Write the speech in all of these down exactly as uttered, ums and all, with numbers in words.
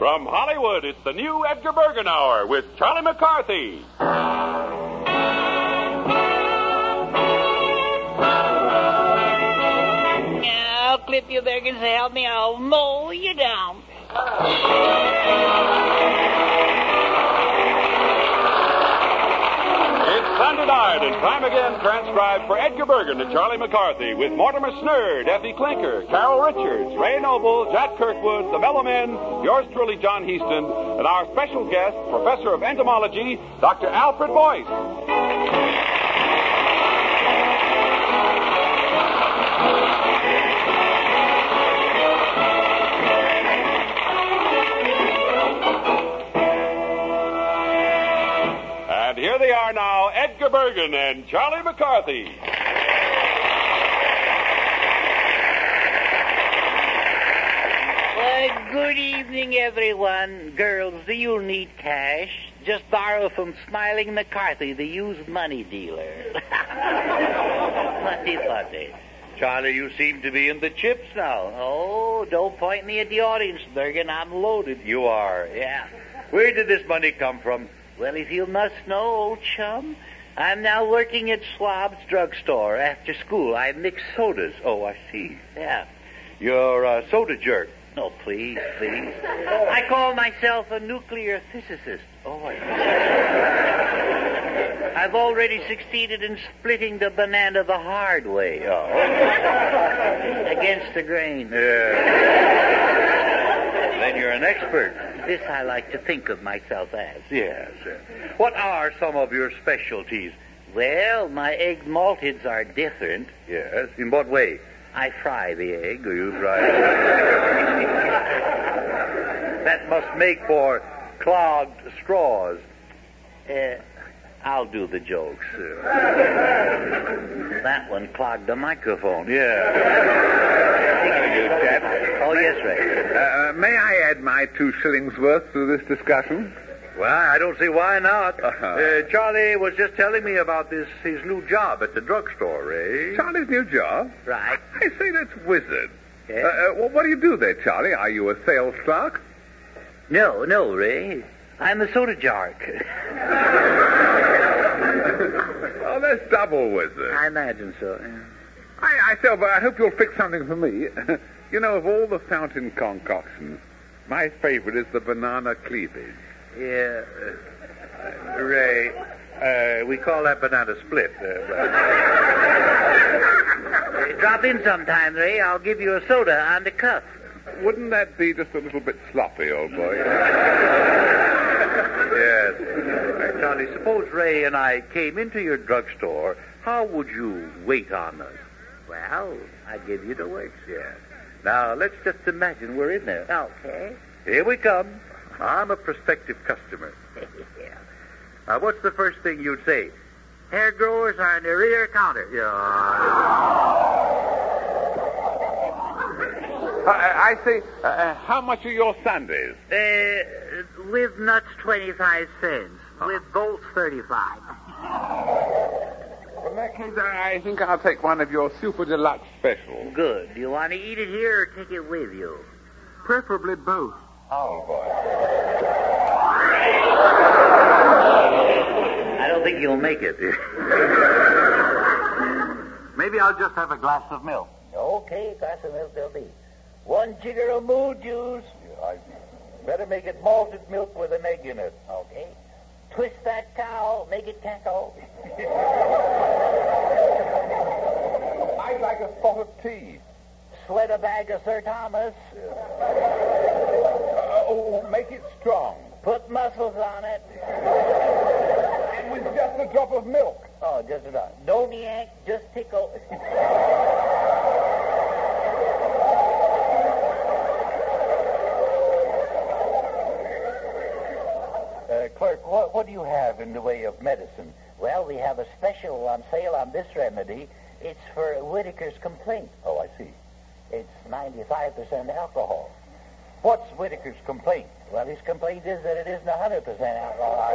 From Hollywood, it's the new Edgar Bergen Hour with Charlie McCarthy. I'll clip you, Bergen, so help me, I'll mow you down. It's Thunder Night, and time again transcribed for Edgar Bergen to Charlie McCarthy with Mortimer Snerd, Effie Clinker, Carol Richards, Ray Noble, Jack Kirkwood, the Mellow Men, yours truly, John Heaston, and our special guest, Professor of Entomology, Doctor Alfred Boyce. Here they are now, Edgar Bergen and Charlie McCarthy. Well, good evening, everyone. Girls, do you need cash? Just borrow from Smiling McCarthy, the used money dealer. Putty, putty. Charlie, you seem to be in the chips now. Oh, don't point me at the audience, Bergen. I'm loaded. You are? Yeah. Where did this money come from? Well, if you must know, old chum, I'm now working at Schwab's drugstore. After school, I mix sodas. Oh, I see. Yeah. You're a soda jerk. No, please, please. I call myself a nuclear physicist. Oh, I see. I've already succeeded in splitting the banana the hard way. Oh. Against the grain. Yeah. Then you're an expert. This I like to think of myself as. Yes. What are some of your specialties? Well, my egg malteds are different. Yes. In what way? I fry the egg. You fry it. That must make for clogged straws. Uh, I'll do the jokes. That one clogged the microphone. Yeah. You, chap. Oh, yes, Ray. Uh, may I add my two shillings worth to this discussion? Well, I don't see why not. Uh-huh. Uh, Charlie was just telling me about this his new job at the drugstore, Ray. Charlie's new job? Right. I say that's wizard. Yeah. Uh, uh, well, what do you do there, Charlie? Are you a sales clerk? No, no, Ray. I'm a soda jark. Oh, that's double wizard. I imagine so, yeah. I, I say, but I hope you'll fix something for me. You know, of all the fountain concoctions, my favorite is the banana cleavage. Yeah. Uh, Ray, uh, we call that banana split. Uh, uh, drop in sometime, Ray. I'll give you a soda on the cuff. Wouldn't that be just a little bit sloppy, old boy? Yes. Uh, Charlie, suppose Ray and I came into your drugstore. How would you wait on us? Well, I'd give you the works. Yes. Now, let's just imagine we're in there. Okay. Here we come. I'm a prospective customer. Yeah. Uh, what's the first thing you'd say? Hair growers are on the rear counter. Yeah. Uh, I say, uh, how much are your sundaes? Uh, with nuts, twenty-five cents. With bolts, thirty-five. Well, in that case, I think I'll take one of your super deluxe specials. Good. Do you want to eat it here or take it with you? Preferably both. Oh, boy. I don't think you'll make it. Maybe I'll just have a glass of milk. Okay, glass of milk there'll be. One jigger of moo juice. Yeah, I better make it malted milk with an egg in it. Okay. Twist that cow, make it cackle. I'd like a spot of tea. Sweat a bag of Sir Thomas. Uh, oh, make it strong. Put muscles on it. And with just a drop of milk. Oh, just a drop. Don't yank, just tickle. Uh, clerk, what, what do you have in the way of medicine? Well, we have a special on sale on this remedy. It's for Whitaker's complaint. Oh, I see. It's ninety-five percent alcohol. What's Whitaker's complaint? Well, his complaint is that it isn't one hundred percent alcohol.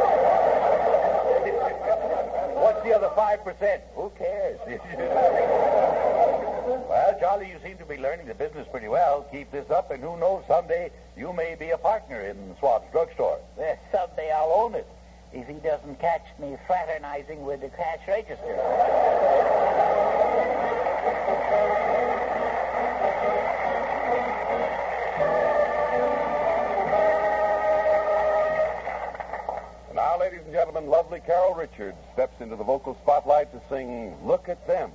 What's the other five percent? Who cares? Well, Charlie, you seem to be learning the business pretty well. Keep this up, and who knows, someday you may be a partner in Schwab's drugstore. Well, someday I'll own it, if he doesn't catch me fraternizing with the cash register. Now, ladies and gentlemen, lovely Carol Richards steps into the vocal spotlight to sing Look at Them.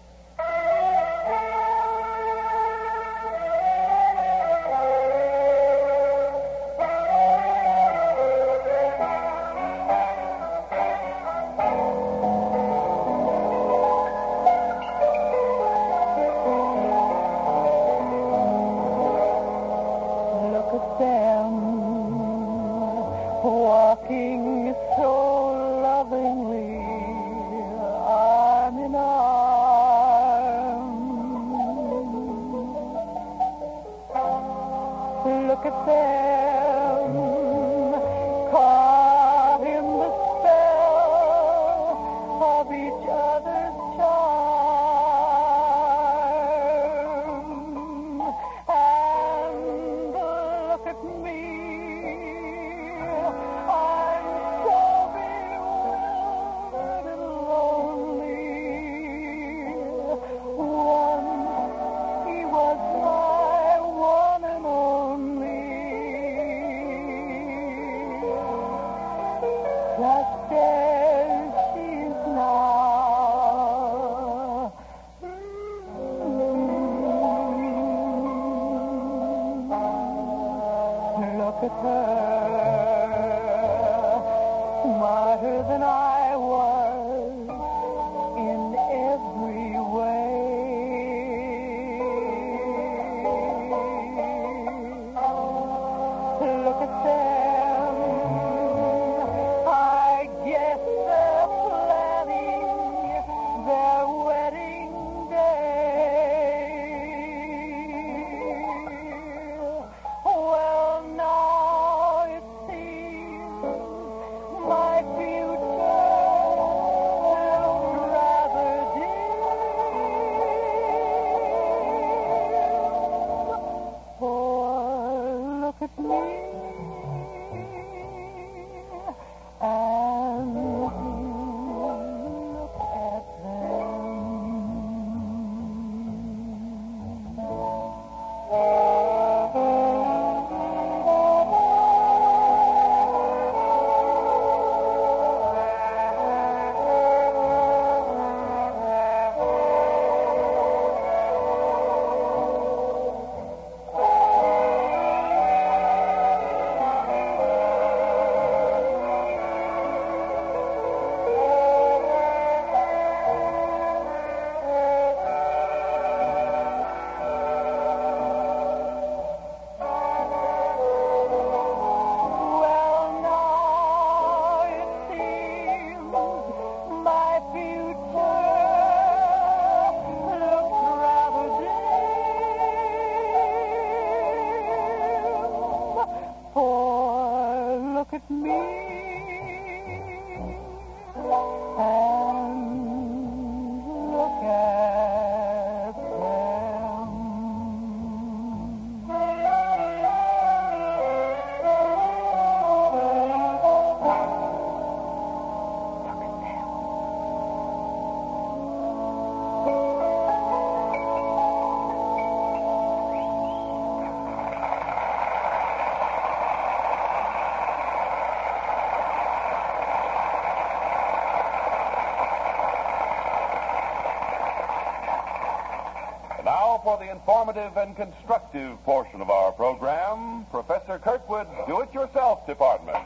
Walking so lovingly, arm in arm. Look at them, caught in the spell of each other's charm. And look at me. Just as she is now. Look at her, smarter than I was in every way. Look at them. I guess they're planning their wedding day. Well, now it seems my future looks rather dim. For look at me. And look at look at me and look at them. Now for the informative and constructive portion of our program, Professor Kirkwood's Do-It-Yourself Department.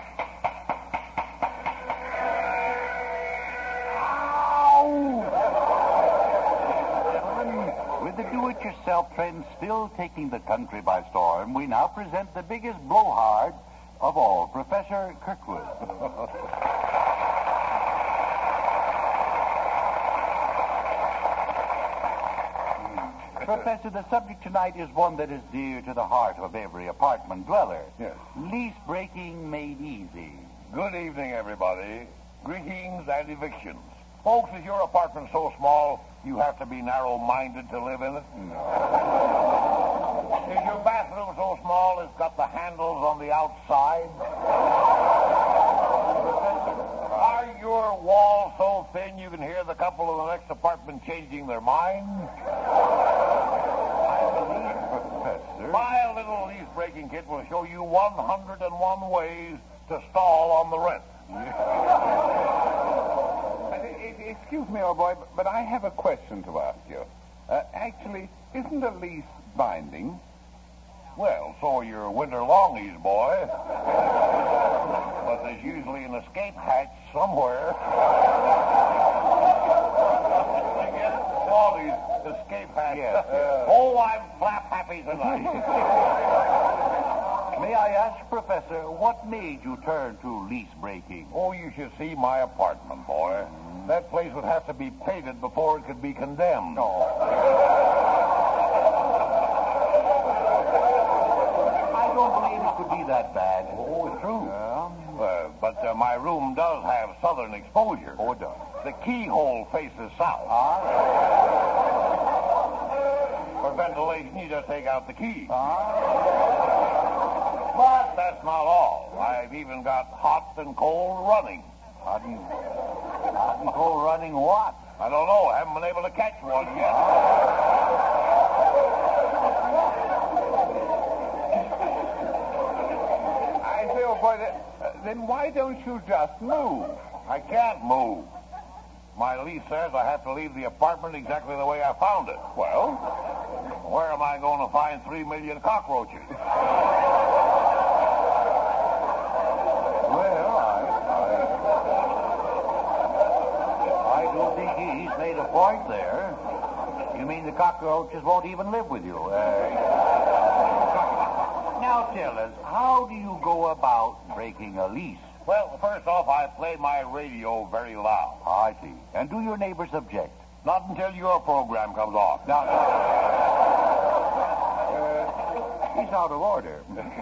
With the do-it-yourself trend still taking the country by storm, we now present the biggest blowhard of all, Professor Kirkwood. Professor, the subject tonight is one that is dear to the heart of every apartment dweller. Yes. Lease breaking made easy. Good evening, everybody. Greetings and evictions. Folks, is your apartment so small you have to be narrow-minded to live in it? No. Is your bathroom so small it's got the handles on the outside? Are your walls so thin you can hear the couple in the next apartment changing their minds? I believe, Professor. My little lease-breaking kit will show you one hundred and one ways to stall on the rent. Uh, Excuse me, old boy, but- but I have a question to ask you. Uh, actually, isn't a lease binding? Well, so are your winter longies, boy. But there's usually an escape hatch somewhere. You get longies, escape hatch. Yes, uh, Oh, I'm flap happy tonight. May I ask, Professor, what made you turn to lease breaking? Oh, you should see my apartment, boy. That place would have to be painted before it could be condemned. No. I don't believe it could be that bad. Oh, it's true. Yeah. Uh, but uh, my room does have southern exposure. Oh, it does. The keyhole faces south. Ah. For ventilation, you just take out the key. Ah. But that's not all. I've even got hot and cold running. Hot and, hot and cold running what? I don't know. I haven't been able to catch one yet. I say, old boy, that, uh, then why don't you just move? I can't move. My lease says I have to leave the apartment exactly the way I found it. Well, Where am I going to find three million cockroaches? Well, I, I, I do think he's made a point there. You mean the cockroaches won't even live with you? Uh, now tell us, how do you go about breaking a lease? Well, first off, I play my radio very loud. I see. And do your neighbors object? Not until your program comes off. Now, uh, he's out of order.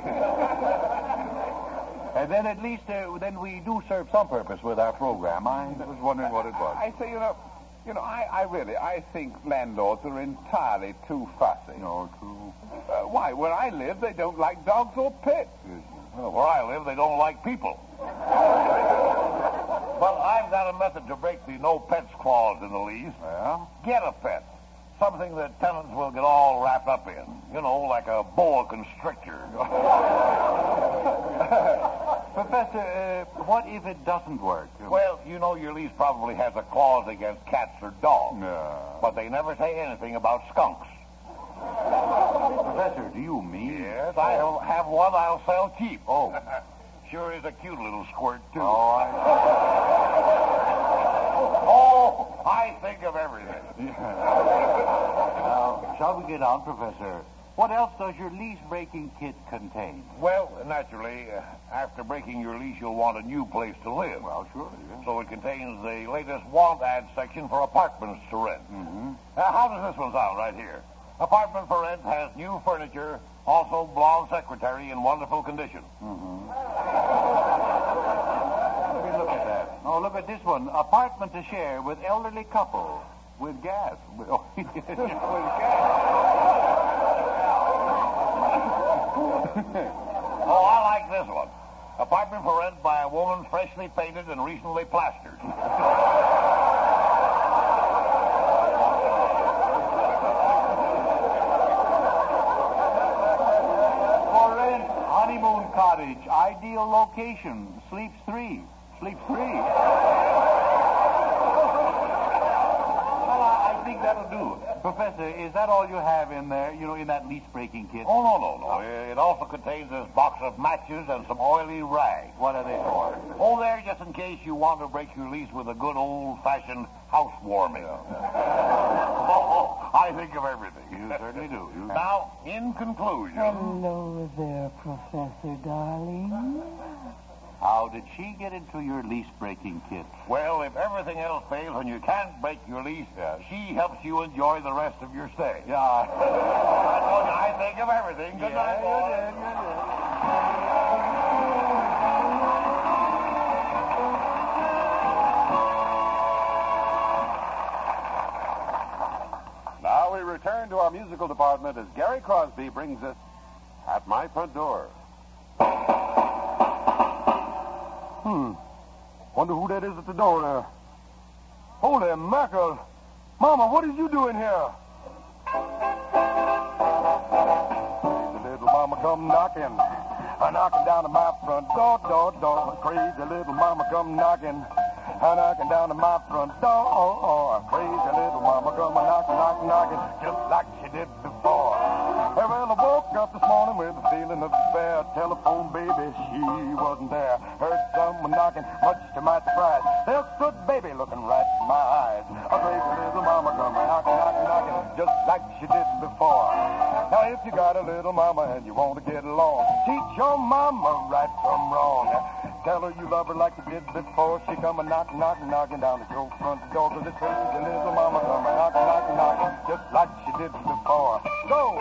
And then at least, uh, then we do serve some purpose with our program. I was wondering what it was. I say, you know, you know, I, I really, I think landlords are entirely too fussy. No, true. Uh, why? Where I live, they don't like dogs or pets. Well, where I live, they don't like people. But I've got a method to break the no pets clause in the lease. Yeah? Get a pet. Something that tenants will get all wrapped up in. You know, like a boa constrictor. Professor, uh, what if it doesn't work? Well, you know your lease probably has a clause against cats or dogs. No. But they never say anything about skunks. Professor, do you mean? Yes, I'll have one I'll sell cheap. Oh. Sure is a cute little squirt, too. Oh, I... Oh, I think of everything. Now, shall we get on, Professor? What else does your lease-breaking kit contain? Well, naturally, uh, after breaking your lease, you'll want a new place to live. Well, sure, yeah. So it contains the latest want ad section for apartments to rent. Mm-hmm. Uh, how does this one sound right here? Apartment for rent has new furniture, also blonde secretary in wonderful condition. Mm-hmm. Let me look at that. Oh, look at this one. Apartment to share with elderly couple with gas. Oh, with gas. Oh, I like this one. Apartment for rent by a woman freshly painted and recently plastered. For rent, honeymoon cottage, ideal location, sleeps three. Sleeps three. Well, I, I think that'll do. Professor, is that all you have in there, you know, in that lease-breaking kit? Oh, no, no, no. It also contains this box of matches and some oily rags. What are they for? Oh, there, just in case you want to break your lease with a good old-fashioned housewarming. Oh, I think of everything. You certainly do. You... Now, in conclusion... Hello there, Professor, darling. How did she get into your lease-breaking kit? Well, if everything else fails and you can't break your lease, Yes. she helps you enjoy the rest of your stay. Yeah. I told you, I think of everything. Good night, Yeah, you boy. did, you did. excitement as Gary Crosby brings us At My Front Door. Hmm. Wonder who that is at the door there. Holy mackerel. Mama, what is you doing here? Crazy little mama come knocking. A knocking down to my front door, door, door. Crazy little mama come knocking. A knocking down to my front door. Crazy little mama come a knocking, knocking, knocking. Just like she did before. Well, I woke up this morning with a feeling of despair. Telephone baby, she wasn't there. Heard someone knocking, much to my surprise. There stood baby looking right in my eyes. A crazy little mama come knocking, knocking, knocking, just like she did before. Now, if you got a little mama and you want to get along, teach your mama right from wrong. Tell her you love her like you did before. She come a knocking, knocking, knocking down at your front door. Cause this crazy little mama come a knocking, knocking, knocking, just like she did before. Go!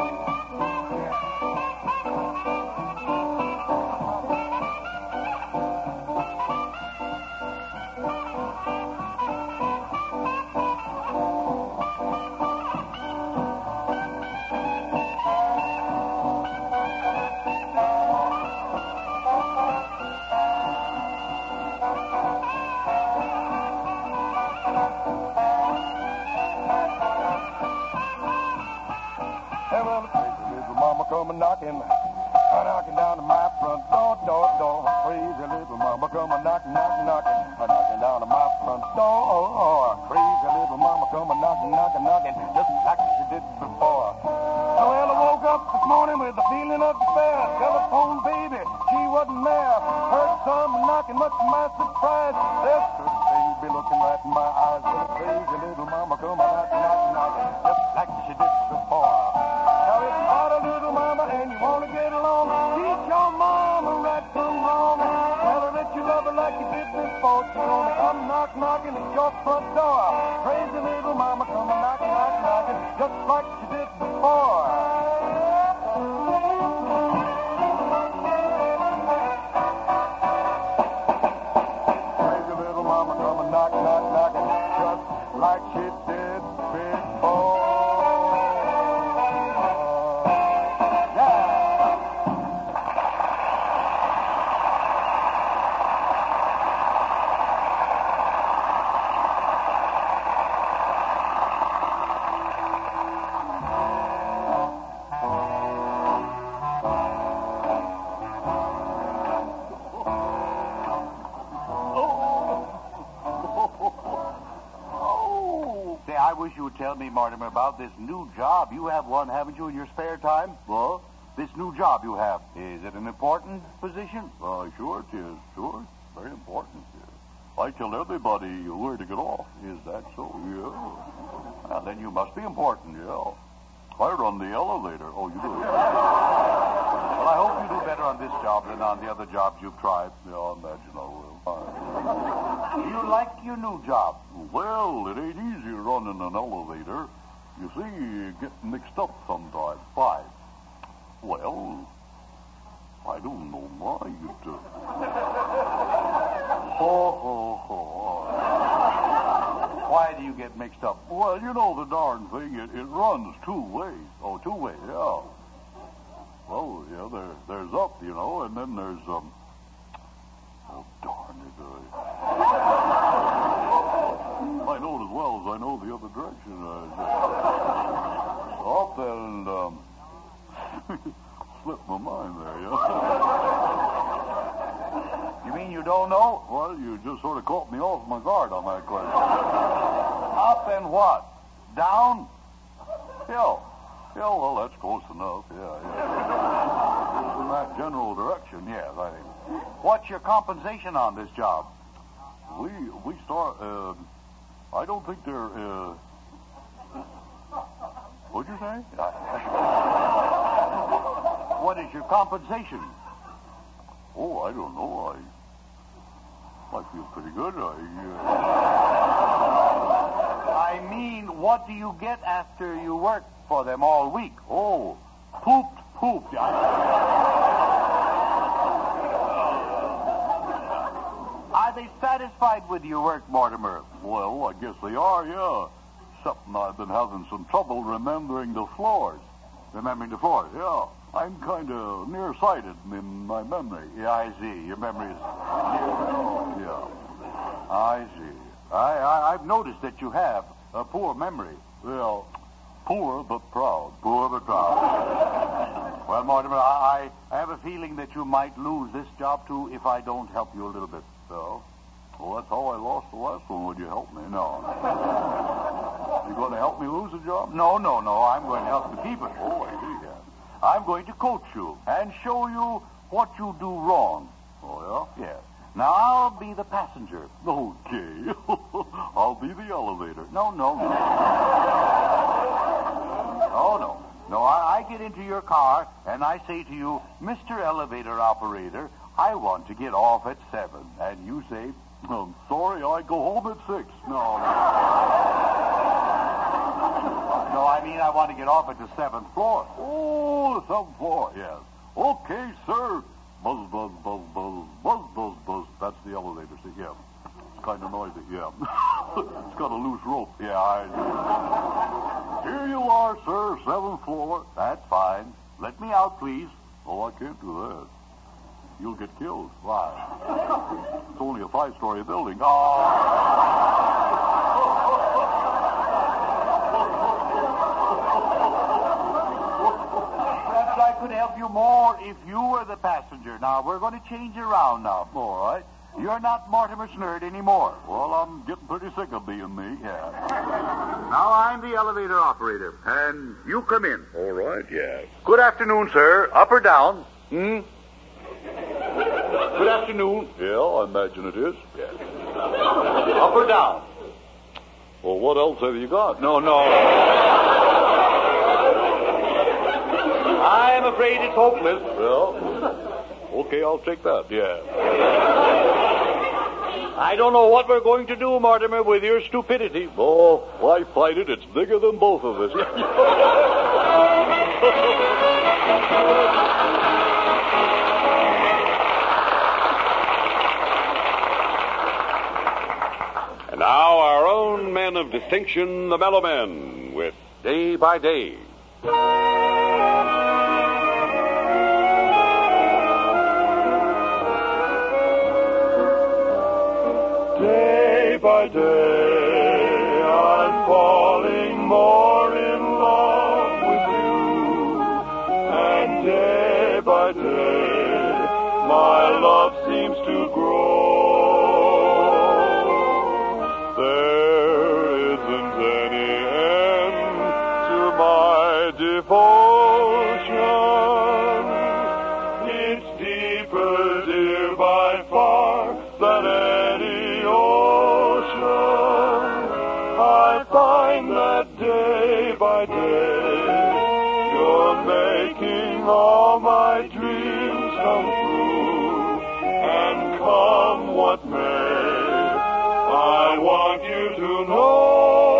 Knocking, knocking down to my front door, door, door. Crazy little mama come a knocking, knocking, knocking, knocking down to my front door. Crazy little mama come a knocking, knocking, knocking, just like she did before. Well, I woke up this morning with a feeling of despair. Telephone baby, she wasn't there. Heard someone knocking, much to my surprise. There stood baby looking right in my eyes. Well, crazy little mama come a knocking, knocking, knocking, just like she did before. Now if you got a little mama and you want to get along, teach your mama right from wrong. Tell her that you love her like you did before. She's gonna come knock, knocking at your front door. Crazy little mama come a knocking, knocking, knocking, just like she did before. Crazy little mama come a knock, knock, knocking, just like she did before. Tell me, Mortimer, about this new job. You have one, haven't you, in your spare time? Well, this new job you have. Is it an important position? Uh, sure it is. Sure. Very important. Yeah. I tell everybody where to get off. Is that so? Yeah. Well, then you must be important. Yeah. I run the elevator. Oh, you do? Well, I hope you do better on this job than on the other jobs you've tried. Yeah, I imagine I will. Do you like your new job? Well, it ain't easy running an elevator. You see, you get mixed up sometimes. Why? Well, I don't know why you do. Ho, ho, ho. Why do you get mixed up? Well, you know the darn thing, it, it runs two ways. Oh, two ways? Yeah. Well, yeah, there, there's up, you know, and then there's, um... Oh, darn it. I, I know it as well as I know the other direction. Uh, up and, um... slipped my mind there, yeah. You mean you don't know? Well, you just sort of caught me off my guard on that question. Up and what? Down? Yeah. Yeah, well, that's close enough. Yeah, yeah. In that general direction, yes, I think. What's your compensation on this job? We we start, uh, I don't think they're, uh... What'd you say? What is your compensation? Oh, I don't know. I, I feel pretty good. I, uh... I mean, what do you get after you work for them all week? Oh, pooped, pooped. Are they satisfied with your work, Mortimer? Well, I guess they are, yeah. Except I've been having some trouble remembering the floors. Remembering the floor. Yeah. I'm kind of nearsighted in my memory. Yeah, I see. Your memory is... Oh, yeah. I see. I, I, I've noticed that you have a poor memory. Well, poor but proud. Poor but proud. Well, Mortimer, I, I have a feeling that you might lose this job, too, if I don't help you a little bit. So? Well, that's how I lost the last one. Would you help me? No. You going to help me lose the job? No, no, no. I'm going to help you keep it. Oh, I see. Yeah. I'm going to coach you and show you what you do wrong. Oh, yeah? Yes. Now, I'll be the passenger. Okay. I'll be the elevator. No, no, no. Oh, no. No, I, I get into your car, and I say to you, Mister Elevator Operator, I want to get off at seven. And you say, I'm sorry, I go home at six. No, no. No, I mean I want to get off at the seventh floor. Oh, the seventh floor, yes. Okay, sir. Buzz, buzz, buzz, buzz, buzz, buzz, buzz. That's the elevator, see? Yeah. It's kind of noisy, yeah. It's got a loose rope. Yeah, I... Here you are, sir, seventh floor. That's fine. Let me out, please. Oh, I can't do that. You'll get killed. Why? It's only a five-story building. Oh. Perhaps I could help you more if you were the passenger. Now, we're going to change around now. All right. You're not Mortimer Snerd anymore. Well, I'm getting pretty sick of being me. Yeah. Now I'm the elevator operator, and you come in. All right, yes. Good afternoon, sir. Up or down? Hmm? Good afternoon. Yeah, I imagine it is. Yeah. Up or down? Well, what else have you got? No, no. I'm afraid it's hopeless. Well, okay, I'll take that, yeah. I don't know what we're going to do, Mortimer, with your stupidity. Oh, why fight it? It's bigger than both of us. And now our own men of distinction, the Mellow Men, with Day by Day. Day by day, I'm falling more in love with you. And day by day, my love seems to grow. There isn't any end to my devotion. It's deeper, dear, by far than any ocean. I find that day by day you're making all my dreams come true. And come what may, I want you to know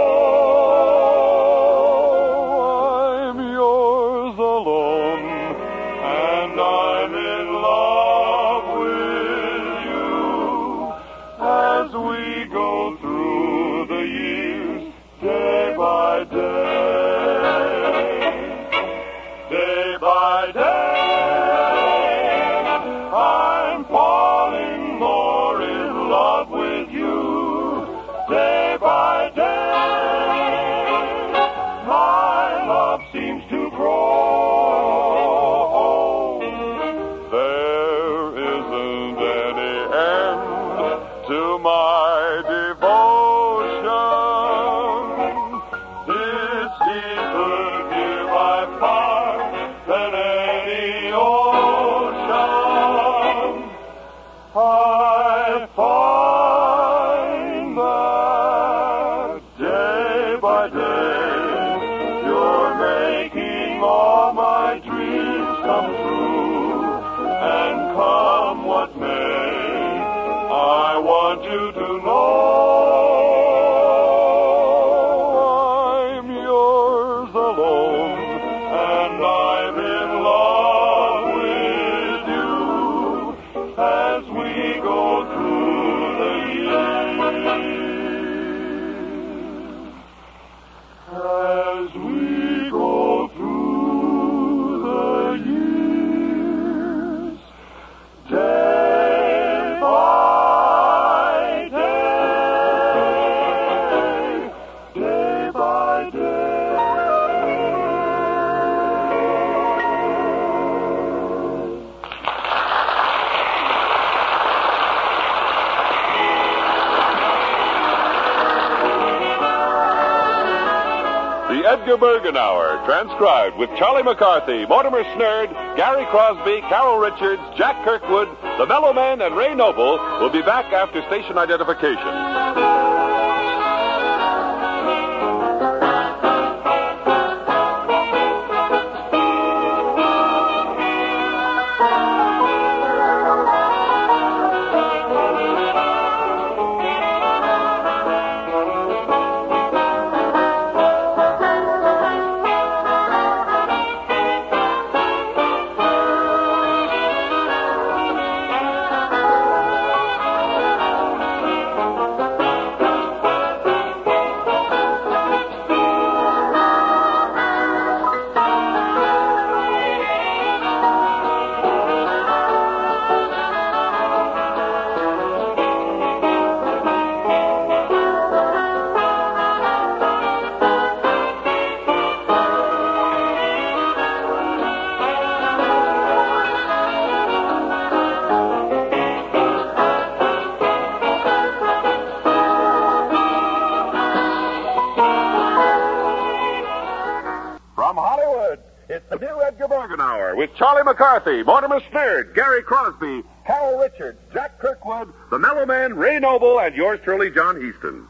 I'm yours alone, and I'm in love with you. As we go through the years, day by day, day by day, I'm falling more in love with you. Day by day, my love seems to grow. There isn't any end to my devotion. It's deeper, dear, by far than any ocean. I find that day by day you're making all my dreams come true. And come what may, I want you to know I'm yours alone, and I'm in love with you. As we go through the years, as we go through Edgar Bergen Hour, transcribed with Charlie McCarthy, Mortimer Snerd, Gary Crosby, Carol Richards, Jack Kirkwood, the Mellow Men, and Ray Noble will be back after station identification. With Charlie McCarthy, Mortimer Snerd, Gary Crosby, Carol Richards, Jack Kirkwood, the Mellow Men, Ray Noble, and yours truly, John Heaston.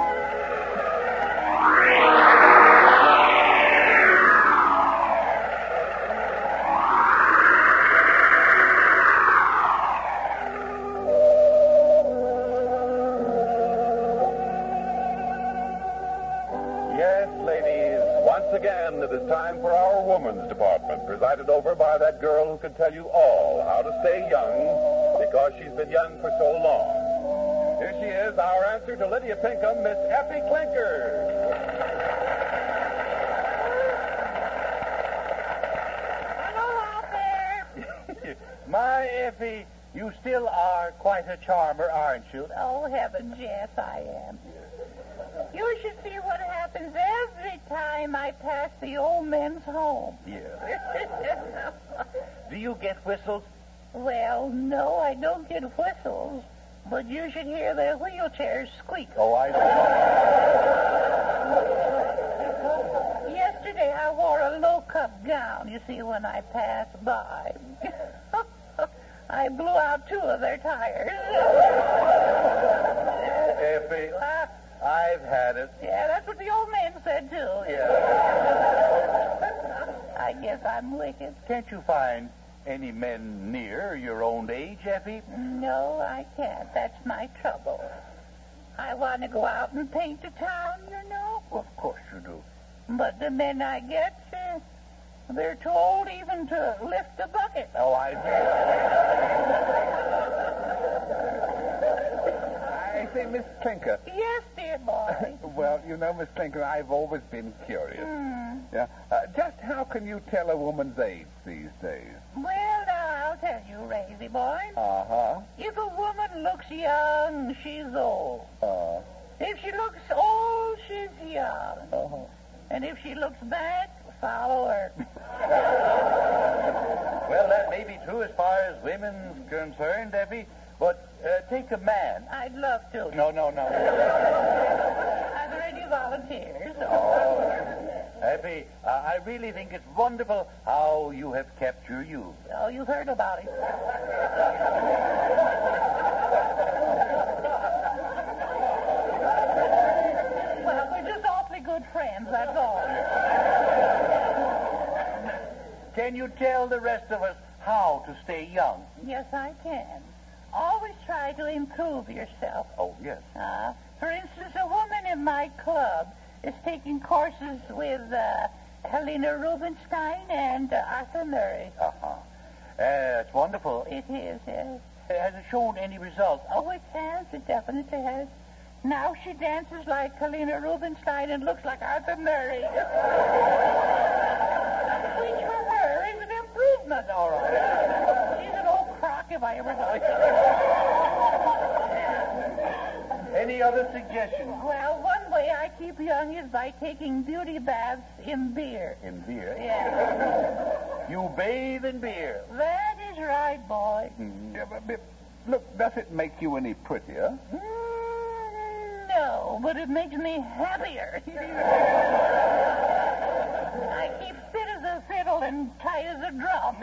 Yes, ladies, once again it is time for our Woman's Department, presided over by that girl who can tell you all how to stay young because she's been young for so long. Here she is, our answer to Lydia Pinkham, Miss Effie Clinker. Hello out there. My Effie, you still are quite a charmer, aren't you? Oh, heavens, yes, I am. You should see what happens every time I pass the old men's home. Yeah. Do you get whistles? Well, no, I don't get whistles, but you should hear their wheelchairs squeak. Oh, I do. Yesterday I wore a low-cut gown, you see, when I passed by. I blew out two of their tires. Effie, I've had it. Yeah, that's what the old man said, too. Yeah. I guess I'm wicked. Can't you find any men near your own age, Effie? No, I can't. That's my trouble. I want to go out and paint the town, you know. Of course you do. But the men I get, uh, they're too old even to lift a bucket. Oh, I I say, Miss Clinker. Yes, dear boy. Well, you know, Miss Clinker, I've always been curious. Mm. Yeah. Uh, just how can you tell a woman's age these days? Well, now, I'll tell you, Raisy boy. Uh-huh. If a woman looks young, she's old. Uh. If she looks old, she's young. Uh-huh. And if she looks back, follow her. Well, that may be true as far as women's concerned, Effie, but uh, take a man. I'd love to. No, no, no. Are there any volunteers? Oh, Effie, uh, I really think it's wonderful how you have kept your youth. Oh, you've heard about it. Well, we're just awfully good friends, that's all. Can you tell the rest of us how to stay young? Yes, I can. Always try to improve yourself. Oh, yes. Uh, for instance, a woman in my club is taking courses with uh, Helena Rubinstein and uh, Arthur Murray. Uh-huh. Uh, it's wonderful. It is, yes. Has it shown any results? Oh, it has. It definitely has. Now she dances like Helena Rubinstein and looks like Arthur Murray. Which for her is an improvement, all right. She's an old crock if I ever saw it. Any other suggestions? Well, one way I keep young is by taking beauty baths in beer. In beer? Yeah. You bathe in beer. That is right, boy. Mm, yeah, but, but, look, does it make you any prettier? Mm, no, but it makes me happier. I keep fit as a fiddle and tight as a drum.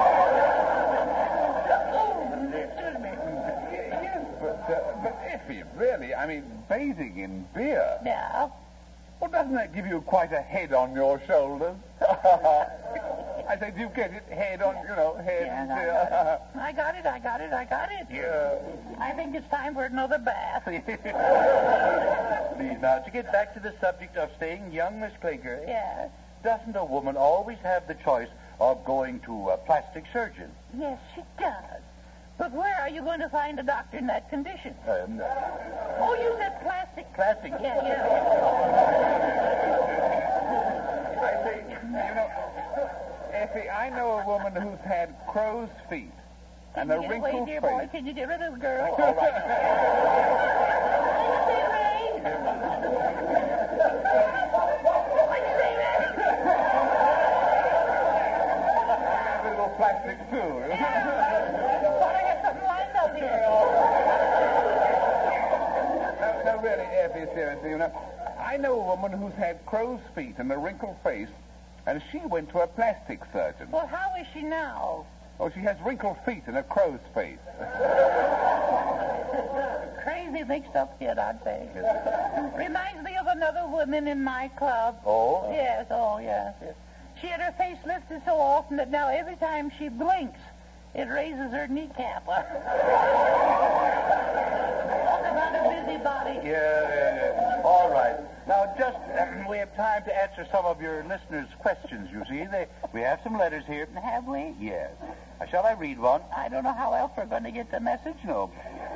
Oh, excuse me. Yes, but, uh, but Effie, really, I mean, bathing in beer. Yeah. Well, doesn't that give you quite a head on your shoulders? I say, do you get it? Head on, you know, head. Yes, uh, I got it, I got it, I got it. yeah. I think it's time for another bath. Please, now, to get back to the subject of staying young, Miss Clinker, Yes. doesn't a woman always have the choice of going to a plastic surgeon? Yes, she does. But where are you going to find a doctor in that condition? Um, Oh, you said plastic. plastic. Yeah, yeah. I say, you know, Effie, I know a woman who's had crow's feet and a Can you get wrinkled away, dear face. boy? Can you get rid of the girl? All right. A little plastic too. Thought I had something lined up here. No, no, really, Effie, seriously, you know, I know a woman who's had crow's feet and a wrinkled face, and she went to a plastic surgeon. Well, how is she now? Oh, she has wrinkled feet and a crow's face. Crazy mixed up kid, I'd say. Reminds me of another woman in my club. Oh? Yes, oh, yes, yes. She had her face lifted so often that now every time she blinks, it raises her kneecap. Talk about a busybody. Yeah, yeah, yeah. All right. Now, just, uh, we have time to answer some of your listeners' questions, you see. They, we have some letters here. Have we? Yes. Uh, shall I read one? I don't know how else we're going to get the message. No.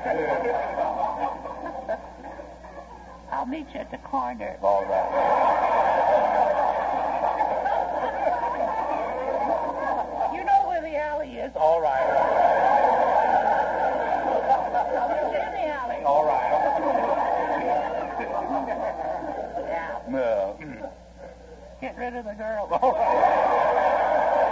I'll meet you at the corner. All right. You know where the alley is. All right. I'll meet you in the alley. All right. Yeah. No. Get rid of the girl. All right.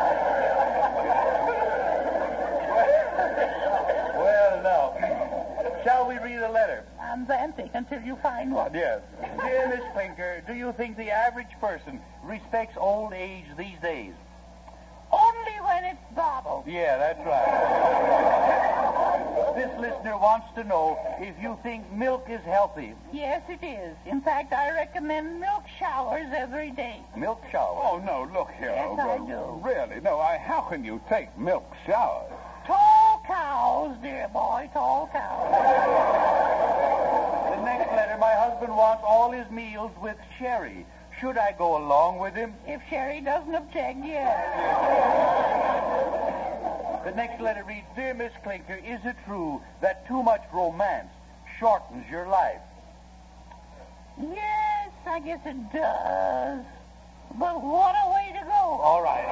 Well, now, shall we read a letter? I'm vamping until you find one. Yes. Dear Miss Clinker, do you think the average person respects old age these days? Only when it's bottled. Yeah, that's right. This listener wants to know if you think milk is healthy. Yes, it is. In fact, I recommend milk showers every day. Milk shower? Oh, no, look here. Yes, oh, I well, do. Really, no, I, how can you take milk showers? Tall cows, dear boy, tall cows. The next letter, my husband wants all his meals with sherry. Should I go along with him? If Sherry doesn't object, yes. The next letter reads, Dear Miss Clinker, is it true that too much romance shortens your life? Yes, I guess it does. But what a way to go. All right.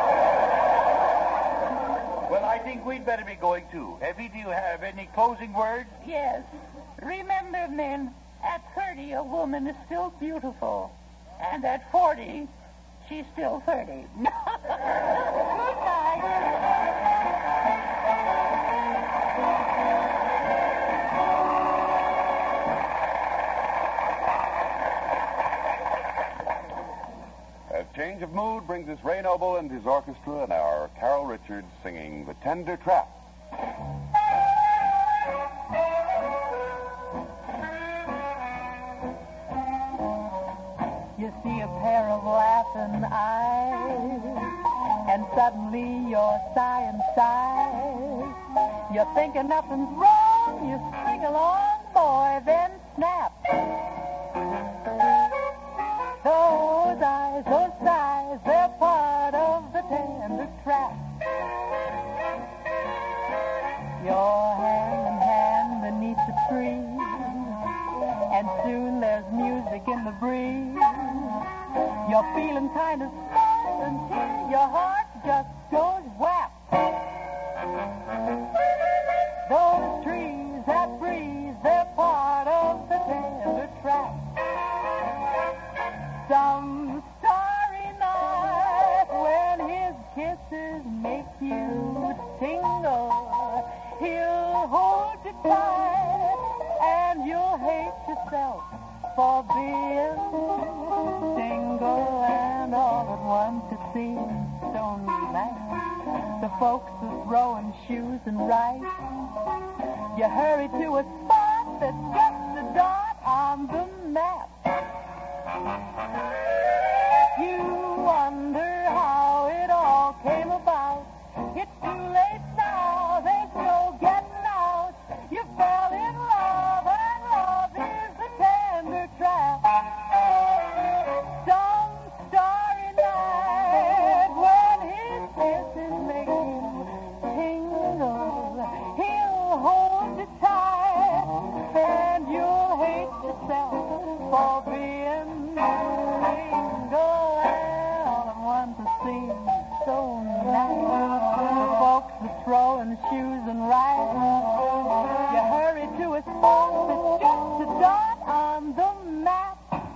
Well, I think we'd better be going too. Effie, do you have any closing words? Yes. Remember, men, at thirty, a woman is still beautiful. And at forty, she's still thirty. Good night. A change of mood brings us Ray Noble and his orchestra and our Carol Richards singing The Tender Trap. You see a pair of laughing eyes, and suddenly you're sighing sighs. You're thinking nothing's wrong, you sing along, boy, then snap. Those eyes, those sighs, they're part of the tender trap. You're hand in hand beneath the tree, and soon there's music in the breeze. You're feeling kind of small until your heart just goes whap. Those trees that breeze, they're part of the tender trap. Some starry night when his kisses make you tingle, he'll hold you tight and you'll hate yourself for being single and all at once. It seems so nice. The folks are throwing shoes and rice. You hurry to a spot that's just a dot on the map. You wonder how it all came about. It's too late now, there's no getting out. You fell in love, and love is a tender trap. Some starry night, when his kisses make you tingle, he'll hold you tight, and you'll hate yourself for being single and all at once. It seems so nice. The folks are throwing shoes and rice. You hurry to a spot that's just a dot on the map.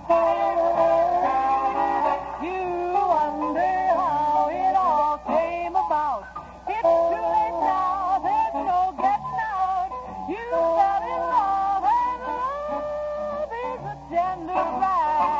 You wonder how it all came about. It's too late now, there's no getting out. You fell in love, and love is a tender rap.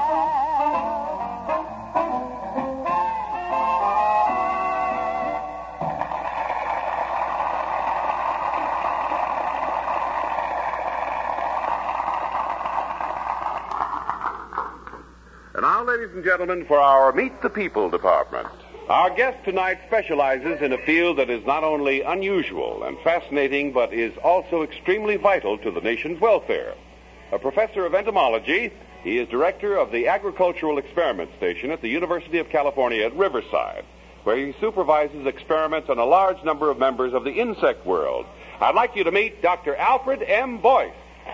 And now, ladies and gentlemen, for our Meet the People department. Our guest tonight specializes in a field that is not only unusual and fascinating, but is also extremely vital to the nation's welfare. A professor of entomology, he is director of the Agricultural Experiment Station at the University of California at Riverside, where he supervises experiments on a large number of members of the insect world. I'd like you to meet Doctor Alfred M. Boyce.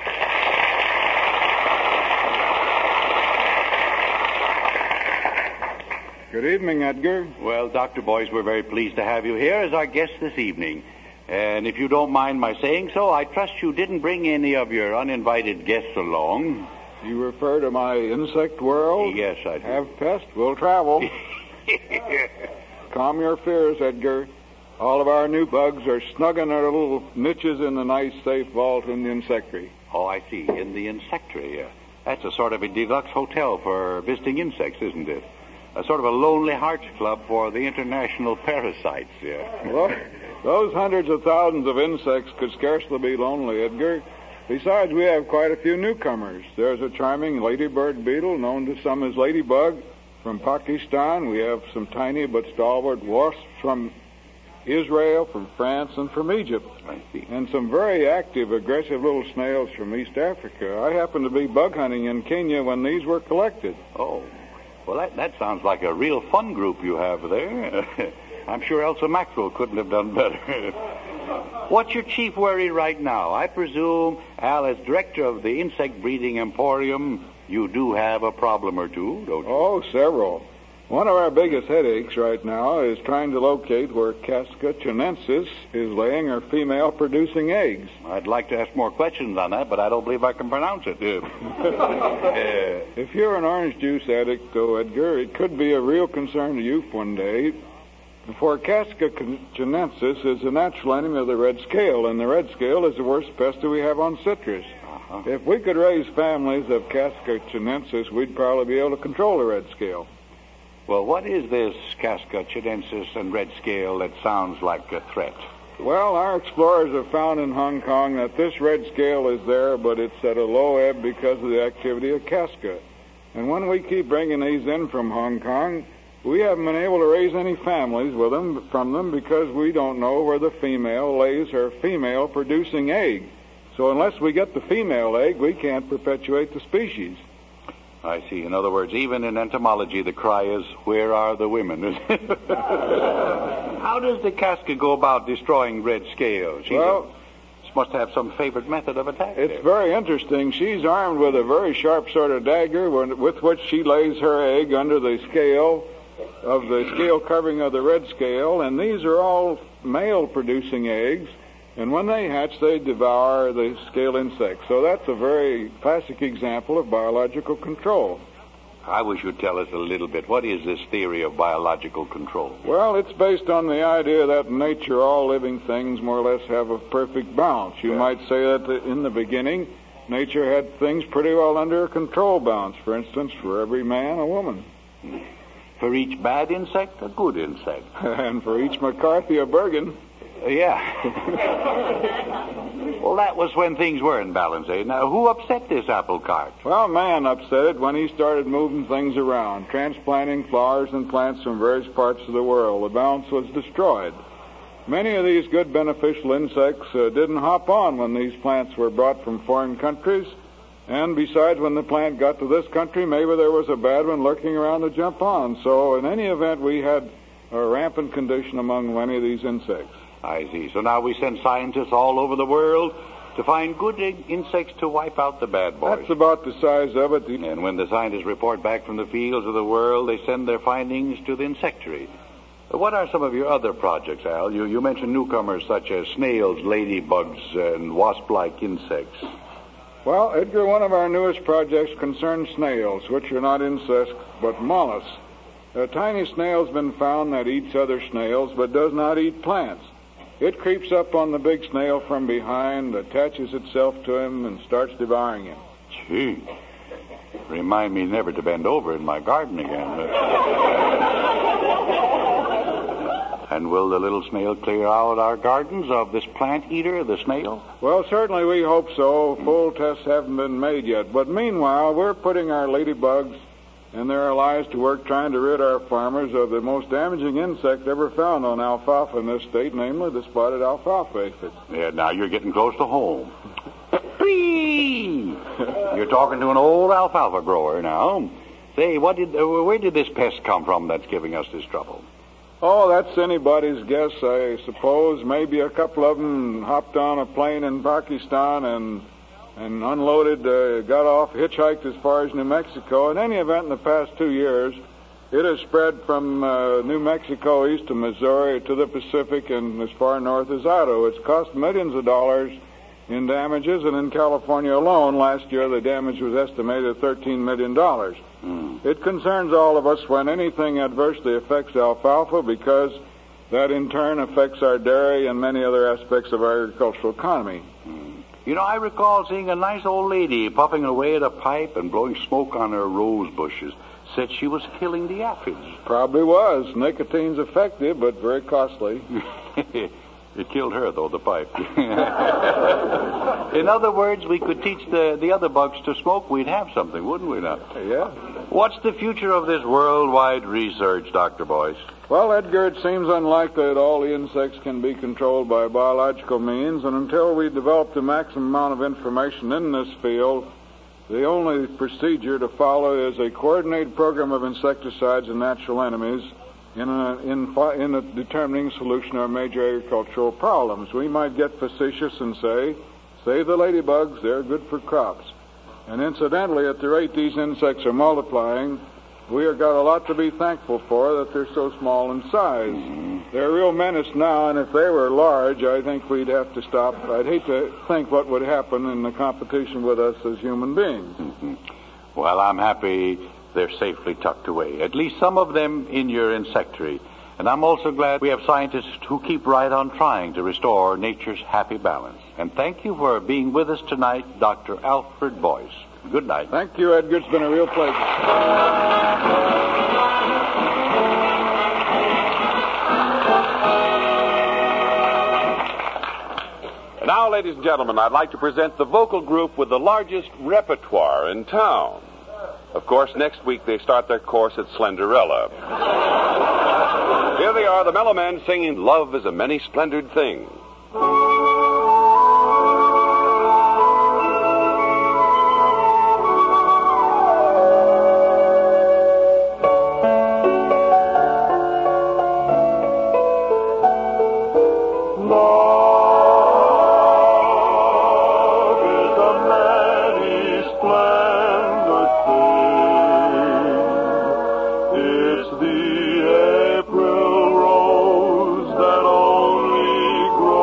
Good evening, Edgar. Well, Doctor Boyce, we're very pleased to have you here as our guest this evening. And if you don't mind my saying so, I trust you didn't bring any of your uninvited guests along. You refer to my insect world? Yes, I do. Have pest, we'll travel. Calm your fears, Edgar. All of our new bugs are snug in their little niches in the nice, safe vault in the insectary. Oh, I see. In the insectary. Uh, that's a sort of a deluxe hotel for visiting insects, isn't it? A sort of a Lonely Hearts Club for the international parasites, yeah. Well, those hundreds of thousands of insects could scarcely be lonely, Edgar. Besides, we have quite a few newcomers. There's a charming ladybird beetle known to some as ladybug from Pakistan. We have some tiny but stalwart wasps from Israel, from France, and from Egypt. I see. And some very active, aggressive little snails from East Africa. I happened to be bug hunting in Kenya when these were collected. Oh. Well, that, that sounds like a real fun group you have there. I'm sure Elsa Maxwell couldn't have done better. What's your chief worry right now? I presume, Al, as director of the Insect Breeding Emporium, you do have a problem or two, don't you? Oh, several. One of our biggest headaches right now is trying to locate where Casca chinensis is laying her female-producing eggs. I'd like to ask more questions on that, but I don't believe I can pronounce it. uh, if you're an orange juice addict, though, Edgar, it could be a real concern to you one day. For Casca chinensis is a natural enemy of the red scale, and the red scale is the worst pest that we have on citrus. Uh-huh. If we could raise families of Casca chinensis, we'd probably be able to control the red scale. Well, what is this Casca chinensis and red scale that sounds like a threat? Well, our explorers have found in Hong Kong that this red scale is there, but it's at a low ebb because of the activity of Casca. And when we keep bringing these in from Hong Kong, we haven't been able to raise any families with them from them because we don't know where the female lays her female-producing egg. So unless we get the female egg, we can't perpetuate the species. I see. In other words, even in entomology, the cry is, where are the women? How does the Casca go about destroying red scale? She's well, a, she must have some favorite method of attack. It's there. very interesting. She's armed with a very sharp sort of dagger with which she lays her egg under the scale of the scale covering of the red scale, and these are all male-producing eggs. And when they hatch, they devour the scale insects. So that's a very classic example of biological control. I wish you'd tell us a little bit. What is this theory of biological control? Well, it's based on the idea that in nature all living things more or less have a perfect balance. You yeah. might say that in the beginning, nature had things pretty well under a control balance. For instance, for every man, a woman. For each bad insect, a good insect. And for each McCarthy, a Bergen. Uh, yeah. Well, that was when things were in balance, eh? Now, who upset this apple cart? Well, man upset it when he started moving things around, transplanting flowers and plants from various parts of the world. The balance was destroyed. Many of these good beneficial insects uh, didn't hop on when these plants were brought from foreign countries. And besides, when the plant got to this country, maybe there was a bad one lurking around to jump on. So in any event, we had a rampant condition among many of these insects. I see. So now we send scientists all over the world to find good insects to wipe out the bad boys. That's about the size of it. And when the scientists report back from the fields of the world, they send their findings to the insectary. What are some of your other projects, Al? You, you mentioned newcomers such as snails, ladybugs, and wasp-like insects. Well, Edgar, one of our newest projects concerns snails, which are not insects, but mollusks. A tiny snail's been found that eats other snails, but does not eat plants. It creeps up on the big snail from behind, attaches itself to him, and starts devouring him. Gee. Remind me never to bend over in my garden again. And will the little snail clear out our gardens of this plant eater, the snail? Well, certainly we hope so. Full tests haven't been made yet. But meanwhile, we're putting our ladybugs and their allies to work trying to rid our farmers of the most damaging insect ever found on alfalfa in this state, namely the spotted alfalfa aphid. Yeah, now you're getting close to home. You're talking to an old alfalfa grower now. Say, what did, uh, where did this pest come from that's giving us this trouble? Oh, that's anybody's guess, I suppose. Maybe a couple of them hopped on a plane in Pakistan and and unloaded, uh, got off, hitchhiked as far as New Mexico. In any event, in the past two years, it has spread from uh, New Mexico east to Missouri to the Pacific and as far north as Idaho. It's cost millions of dollars in damages, and in California alone, last year, the damage was estimated at thirteen million dollars. Mm. It concerns all of us when anything adversely affects alfalfa because that in turn affects our dairy and many other aspects of our agricultural economy. Mm. You know, I recall seeing a nice old lady puffing away at a pipe and blowing smoke on her rose bushes. Said she was killing the aphids. Probably was. Nicotine's effective, but very costly. It killed her, though, the pipe. In other words, we could teach the, the other bugs to smoke. We'd have something, wouldn't we now? Yeah. What's the future of this worldwide research, Doctor Boyce? Well, Edgar, it seems unlikely that all the insects can be controlled by biological means, and until we develop the maximum amount of information in this field, the only procedure to follow is a coordinated program of insecticides and natural enemies in, a, in, in a determining solution of major agricultural problems. We might get facetious and say, save the ladybugs, they're good for crops. And incidentally, at the rate these insects are multiplying, we have got a lot to be thankful for that they're so small in size. Mm-hmm. They're a real menace now, and if they were large, I think we'd have to stop. I'd hate to think what would happen in the competition with us as human beings. Mm-hmm. Well, I'm happy they're safely tucked away, at least some of them in your insectary. And I'm also glad we have scientists who keep right on trying to restore nature's happy balance. And thank you for being with us tonight, Doctor Alfred Boyce. Good night. Thank you, Edgar. It's been a real pleasure. And now, ladies and gentlemen, I'd like to present the vocal group with the largest repertoire in town. Of course, next week they start their course at Slenderella. Here they are, the Mellow Men, singing Love is a Many-Splendored Thing. April rose that only grows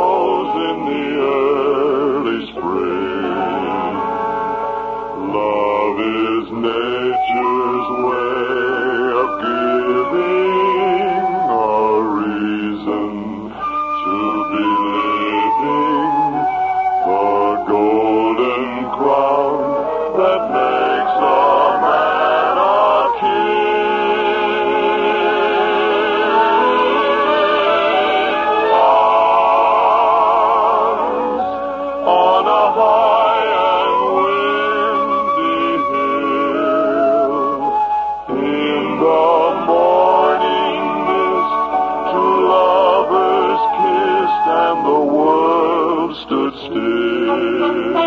on a high and windy hill. In the morning mist, two lovers kissed and the world stood still.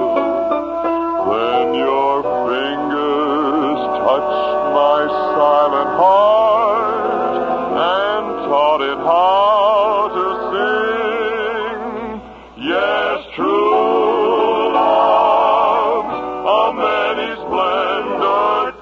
When your fingers touched my silent heart and taught it how to sing. Yes, true love's a many splendid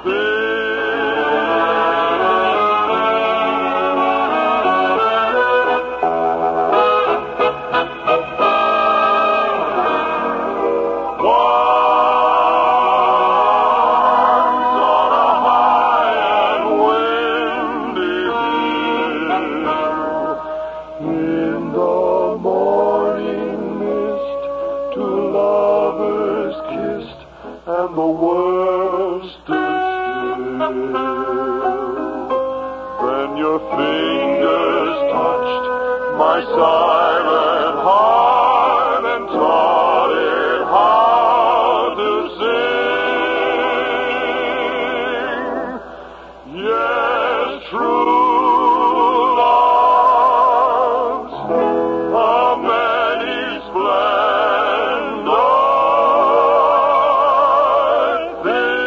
silent heart and taught it how to sing. Yes, true love's a many splendid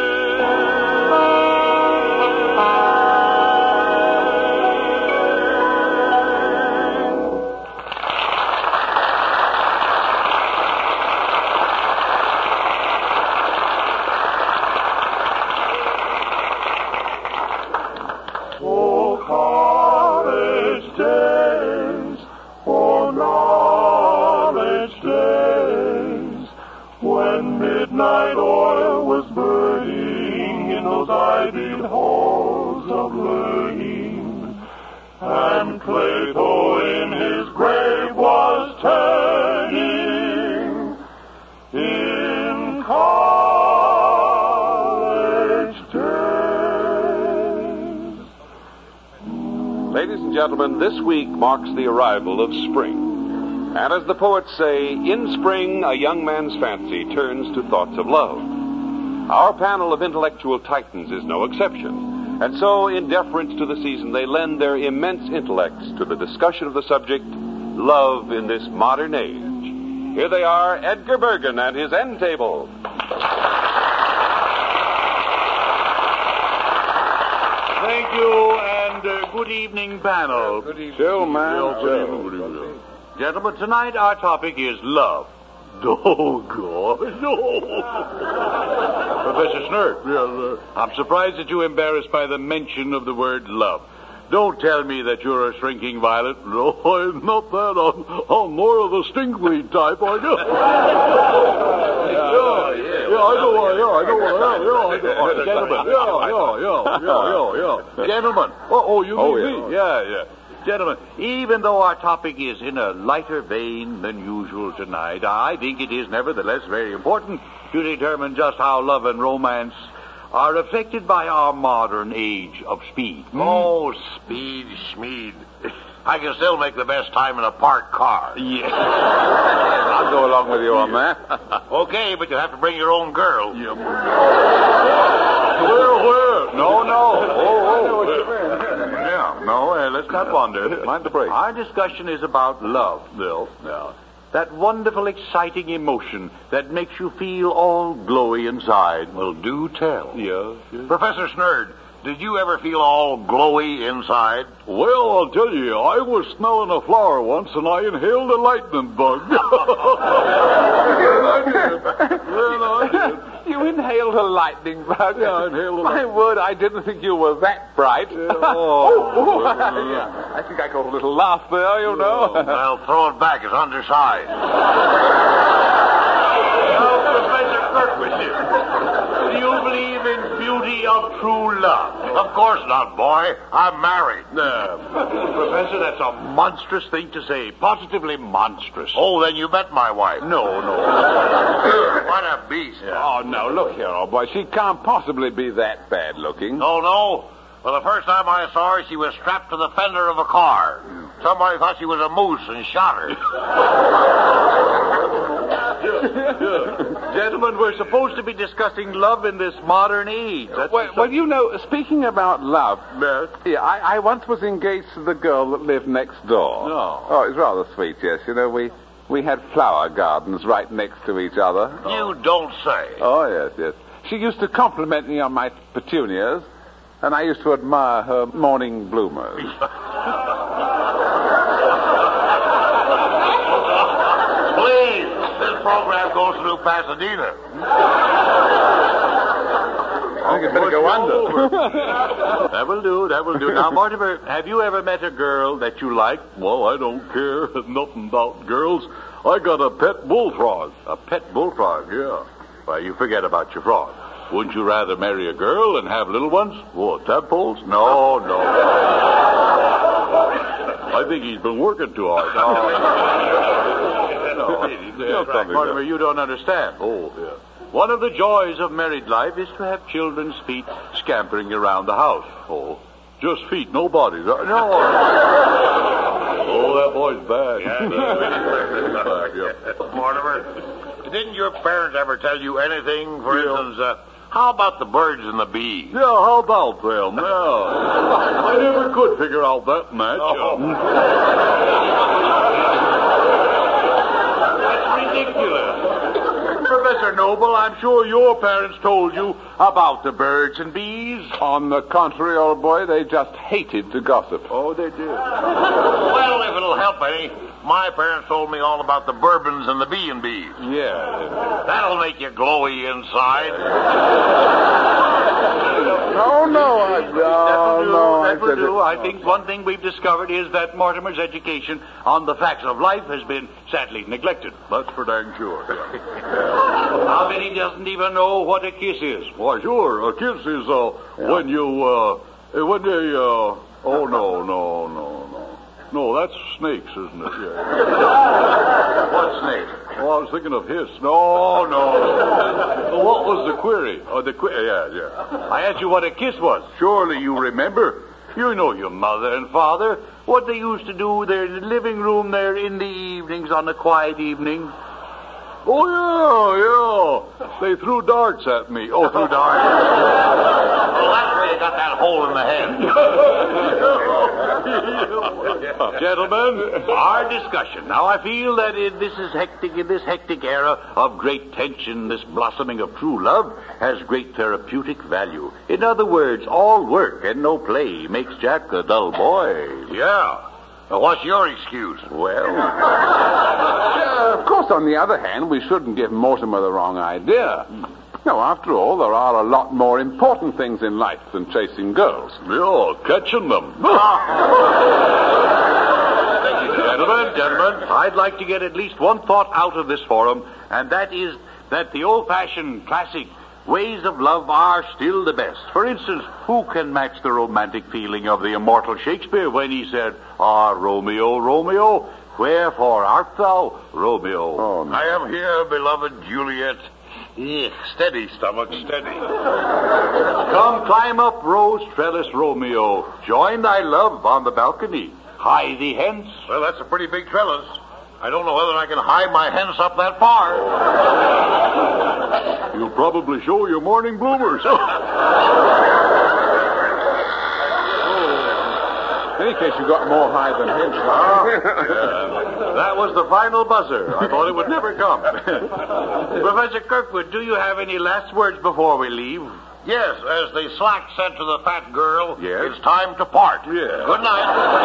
midnight oil was burning in those ivied halls of learning, and Plato in his grave was turning in college days. Ladies and gentlemen, this week marks the arrival of spring. And as the poets say, in spring a young man's fancy turns to thoughts of love. Our panel of intellectual titans is no exception. And so, in deference to the season, they lend their immense intellects to the discussion of the subject, love in this modern age. Here they are, Edgar Bergen and his End Table. Thank you, and uh, good evening, panel. Good evening. Chill, man. Yeah, good evening, good evening. Gentlemen, tonight our topic is love. Oh, God, no. Professor Snurd. Yes, sir. I'm surprised that you're embarrassed by the mention of the word love. Don't tell me that you're a shrinking violet. No, I'm not that. I'm, I'm more of a stinkweed type, I guess. yeah, yeah, yeah, I know, uh, yeah, I know, uh, yeah, yeah, I know. Uh, gentlemen, yeah, yeah, yeah, yeah, yeah, yeah. Gentlemen. Oh, oh, you mean oh, me? Yeah, yeah. Gentlemen, even though our topic is in a lighter vein than usual tonight, I think it is nevertheless very important to determine just how love and romance are affected by our modern age of speed. Mm. Oh, speed, schmeed. I can still make the best time in a parked car. Yeah. I'll go along with you on that. Okay, but you have to bring your own girl. Yeah. Where, where? No, no. Oh, oh. Yeah, no, uh, let's not wander. Mind the break. Our discussion is about love, Bill. Yeah. That wonderful, exciting emotion that makes you feel all glowy inside. Well, do tell. Yes, yes. Professor Snurd, did you ever feel all glowy inside? Well, I'll tell you, I was smelling a flower once, and I inhaled a lightning bug. Yes, I did. Yes, I did. You inhaled a lightning bug? Yeah, I inhaled a My lightning word, I didn't think you were that bright. Yeah, oh, oh, oh. Yeah, I think I got a little laugh there, you know. Well, throw it back. It's undersized. Now, Professor Kirkwood here. Do you believe in beauty of true love? Of course not, boy. I'm married. Uh, Professor, that's a monstrous thing to say. Positively monstrous. Oh, then you met my wife. No, no. What a beast. Yeah. Oh, no, look here, old boy. She can't possibly be that bad looking. Oh, no? Well, the first time I saw her, she was strapped to the fender of a car. Somebody thought she was a moose and shot her. Yeah, Gentlemen, we're supposed to be discussing love in this modern age. That's Well, well, you know, speaking about love, Yes. yeah, I, I once was engaged to the girl that lived next door. No. Oh, it was rather sweet, yes. You know, we, we had flower gardens right next to each other. You don't say. Oh, yes, yes. She used to compliment me on my petunias, and I used to admire her morning bloomers. Please, this program goes through Pasadena. I think I'd better go under. That will do, that will do. Now, Mortimer, have you ever met a girl that you like? Well, I don't care nothing about girls. I got a pet bullfrog. A pet bullfrog? Yeah. Why, you forget about your frog. Wouldn't you rather marry a girl and have little ones? What, tadpoles? No, no. I think he's been working too hard. No, no, right, Mortimer, you don't understand. Oh, yeah. One of the joys of married life is to have children's feet scampering around the house. Oh, just feet, no bodies. No. Oh, that boy's bad. Yeah, Mortimer, didn't your parents ever tell you anything? For Yeah. instance, uh, how about the birds and the bees? Yeah, how about them? Yeah. I never could figure out that match. Oh. That's ridiculous. Professor Noble, I'm sure your parents told you about the birds and bees. On the contrary, old boy, they just hated to gossip. Oh, they did. Well, if it'll help any, my parents told me all about the bourbons and the bee and bees. Yeah. That'll make you glowy inside. No, no, I, no, That will do. no, I that will said do. it. I think one thing we've discovered is that Mortimer's education on the facts of life has been sadly neglected. That's for dang sure. How many doesn't even know what a kiss is? Why, sure. A kiss is uh, when you, uh, when they, uh, oh, no, no, no, no. No, that's snakes, isn't it? Yeah. What snake? Oh, I was thinking of hiss. No, no. Well, what was the query? Oh, the query, yeah, yeah. I asked you what a kiss was. Surely you remember. You know your mother and father, what they used to do there in the living room there in the evenings on a quiet evening. Oh, yeah, yeah. They threw darts at me. Oh, threw darts. Well, that's where you got that hole in the head. Gentlemen, our discussion. Now, I feel that in this is hectic, in this hectic era of great tension, this blossoming of true love has great therapeutic value. In other words, all work and no play makes Jack a dull boy. Yeah. Now, what's your excuse? Well, Uh, of course, on the other hand, we shouldn't give Mortimer the wrong idea. No, after all, there are a lot more important things in life than chasing girls. Yeah, catching them. Gentlemen, gentlemen, I'd like to get at least one thought out of this forum, and that is that the old-fashioned classic ways of love are still the best. For instance, who can match the romantic feeling of the immortal Shakespeare when he said, "Ah, Romeo, Romeo, wherefore art thou, Romeo?" Oh, no. I am here, beloved Juliet. Ugh, steady, stomach, steady. Come, climb up, rose trellis Romeo. Join thy love on the balcony. Hie thee hence. Well, that's a pretty big trellis. I don't know whether I can hide my hens up that far. You'll probably show your morning bloomers. In any case, you got more high than him. That was the final buzzer. I thought it would never come. Professor Kirkwood, do you have any last words before we leave? Yes, as the slack said to the fat girl, Yes? it's time to part. Yeah. Good night.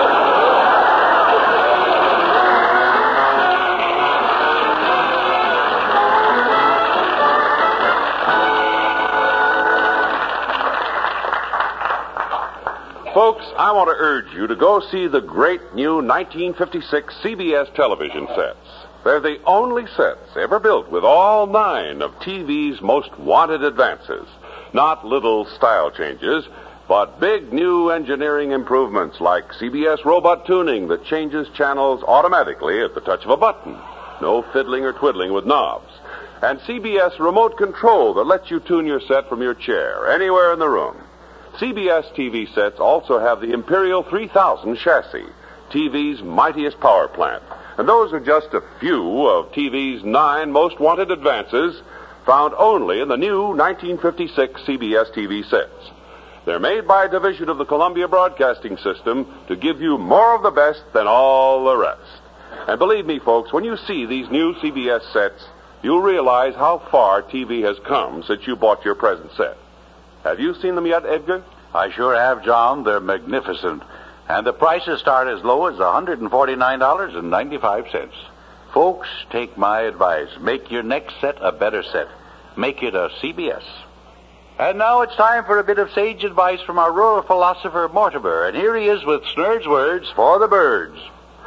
Folks, I want to urge you to go see the great new nineteen fifty-six C B S television sets. They're the only sets ever built with all nine of T V's most wanted advances. Not little style changes, but big new engineering improvements like C B S robot tuning that changes channels automatically at the touch of a button. No fiddling or twiddling with knobs. And C B S remote control that lets you tune your set from your chair, anywhere in the room. C B S T V sets also have the Imperial three thousand chassis, T V's mightiest power plant. And those are just a few of T V's nine most wanted advances found only in the new nineteen fifty-six C B S T V sets. They're made by a division of the Columbia Broadcasting System to give you more of the best than all the rest. And believe me, folks, when you see these new C B S sets, you'll realize how far T V has come since you bought your present set. Have you seen them yet, Edgar? I sure have, John. They're magnificent. And the prices start as low as one hundred forty-nine dollars and ninety-five cents. Folks, take my advice. Make your next set a better set. Make it a C B S. And now it's time for a bit of sage advice from our rural philosopher, Mortimer. And here he is with Snurd's words for the birds.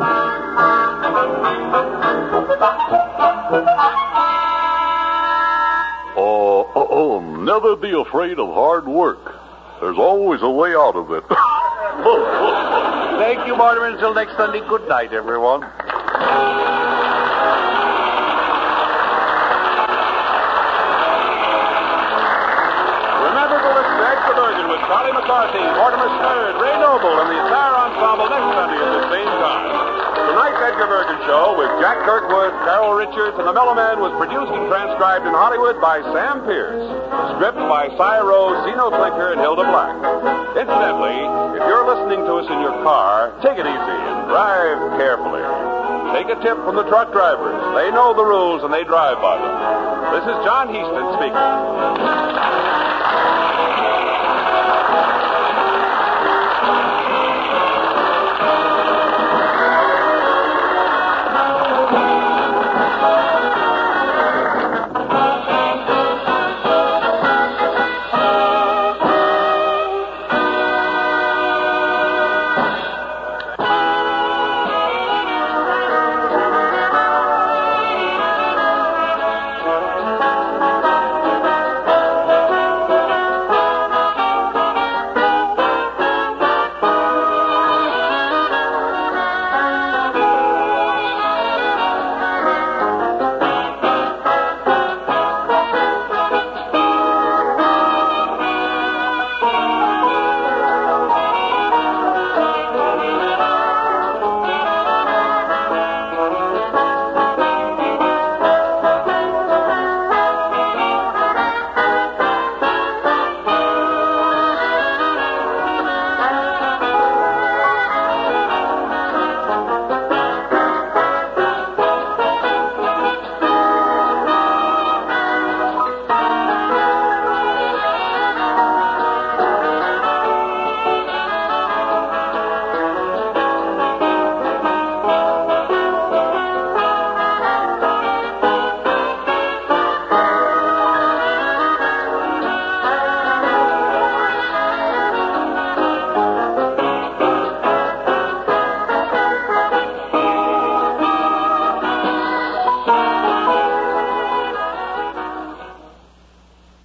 Oh, oh, oh, never be afraid of hard work. There's always a way out of it. Thank you, Mortimer. Until next Sunday, good night, everyone. Remember to listen to Edgar Bergen with Charlie McCarthy, Mortimer Snerd, Ray Noble, and the entire ensemble next Sunday at the same time. Tonight's Edgar Bergen Show with Jack Kirkwood, Carol Richards, and the Mellow Man was produced and transcribed in Hollywood by Sam Pierce. Script by Cy Rose, Zeno Klinker, and Hilda Black. Incidentally, if you're listening to us in your car, take it easy and drive carefully. Take a tip from the truck drivers. They know the rules and they drive by them. This is John Heaston speaking.